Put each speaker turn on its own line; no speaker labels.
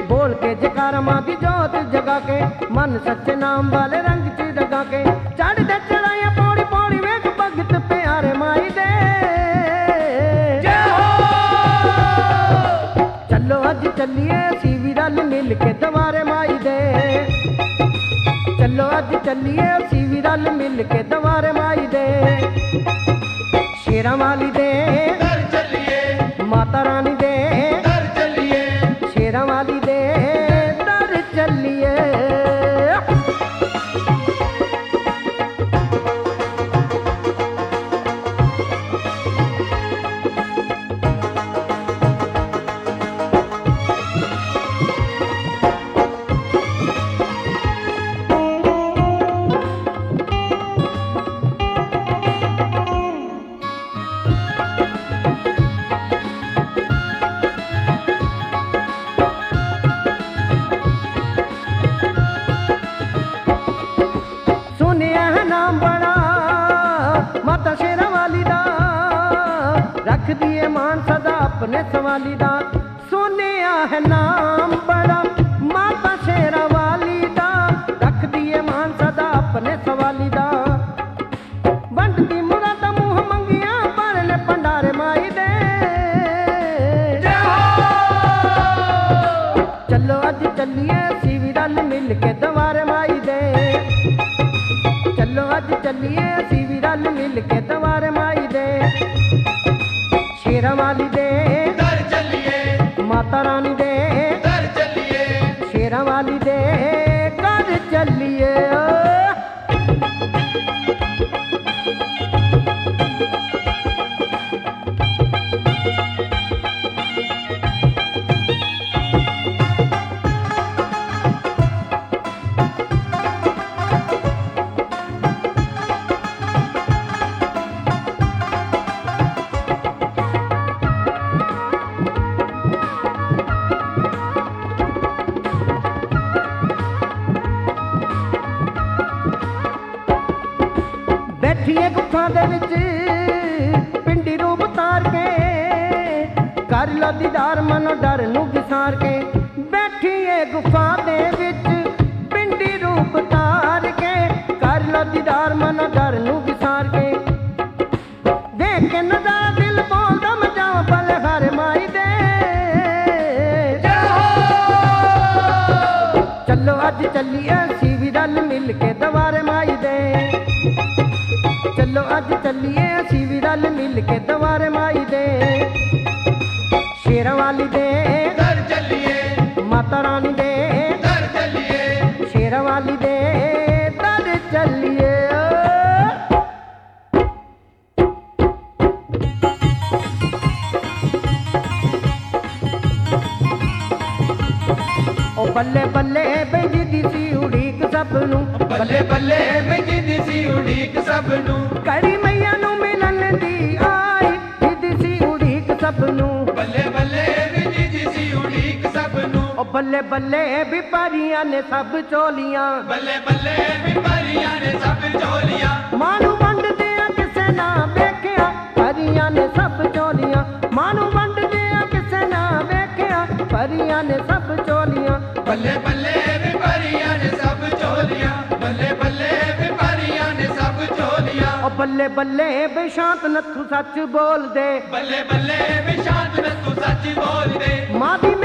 बोल के जयकारा मां दी जोत जगा के, मन सच्चे नाम वाले रंग च रगा के, चढ़ दे चढ़ाइया पौड़ी पौड़ी वेख भगत प्यारे माई दे। चलो अज चलिए असी भी रल मिल के दवारे माई दे, चलो अज चलिए असी भी रल मिल के दवारे माई दे। शेरा वाली दे
दर चलिए,
माता रानी दे
दर चलिए,
शेरा वाली दे दर चलिए। माता शेरा वाली दा रख दिए मान सदा अपने सवाली दा, सुनिया है नाम बड़ा माता शेरा वाली दा, रख दिए मान सदा अपने सवाली दा। बंटती मुरादा मुंह मंगिया भरले भंडारे माई दे। चलो अज चलिए असी भी रल मिल के दवारे माई दे, चलो अज चलिए असी भी रल मिल के दवारे माई दे। शेरा वाली दे
दर चलिए,
माता रानी दे
दर चलिए,
शेरा वाली दे कर चलिए। बैठिए गुफा दे विच पिंडी रूप तार के, कर लो दीदार मनो डर नू विसार के। बैठिए गुफा दे विच पिंडी रूप तार के, कर लो दीदार मनो डर नू विसार के। देख के नजारा दिल बोलदा मैं जावां भले हारे माई दे। चलो अज चलिए असी भी रल मिल के दवारे माई दे, चलो अज चलिए असी भी रल मिल के दवारे माई दे। शेरा वाली दे
दर चलिए,
माता रानी दे
दर चलिए,
शेरा वाली दे दर चलिए। ओ बल्ले बल्ले बेजी दी सी उड़ीक सबनू,
बल्ले बल्ले बेजी दी सी उड़ीक सबनू,
कड़ी मैया नू मिलन दी आई दी सी उड़ीक सबनू।
बल्ले बल्ले बेजी दी सी उड़ीक सबनू,
ओ बल्ले बल्ले बिपारियां ने सब चोलियां,
बल्ले बल्ले बिपारियां ने सब चोलियां,
मानू वंड दिया किसे ना वेख्या परियां ने सब चोलियां, मानू वंड दिया किसे ना वेख्या परियां ने सब चोलियां।
बल्ले बल्ले बिपारियां ने सब चोलियां, बल्ले बल्ले बिपारियां ने सब चोलियां।
ओ बल्ले बल्ले बेशांत नथू सच बोल दे,
बल्ले बल्ले बेशांत नथू सच बोल दे,
मां दी